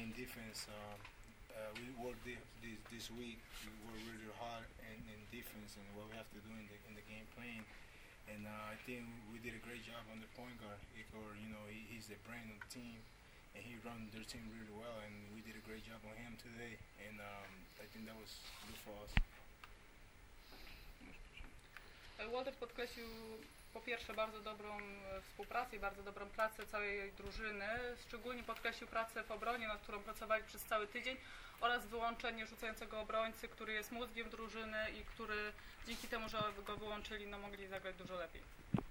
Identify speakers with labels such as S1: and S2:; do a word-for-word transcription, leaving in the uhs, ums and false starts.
S1: in defense. Um, uh, we worked this, this this week. We worked really hard in, in defense and what we have to do in the in the game plan. And uh, I think we did a great job on the point guard. Igor, you know, he, he's the brain of the team, and he run their team really well. And we did a great job on him today. And um, I think that was good for us.
S2: Walter podkreślił po pierwsze bardzo dobrą współpracę i bardzo dobrą pracę całej drużyny. Szczególnie podkreślił pracę w obronie, nad którą pracowali przez cały tydzień, oraz wyłączenie rzucającego obrońcy, który jest mózgiem drużyny i który dzięki temu, że go wyłączyli, no mogli zagrać dużo lepiej.